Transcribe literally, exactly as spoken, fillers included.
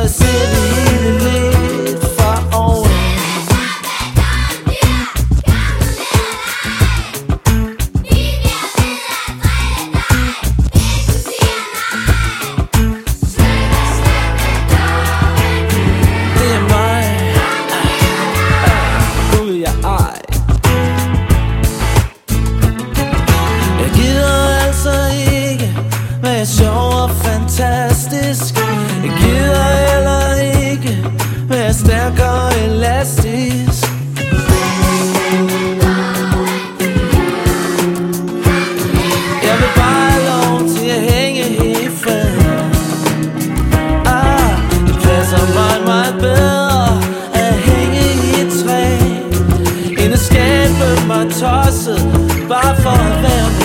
jeg ser det hele lidt fra oven. Det er mig, Gud jeg ej. Jeg gider altså ikke være sjov og fantastisk. Jeg gider heller ikke være stærk og elastisk. Jeg vil bare have lov til at hænge i fred. Ah, det passer meget, meget bedre at hænge i et træ end at skabe mig tosset bare for at være med.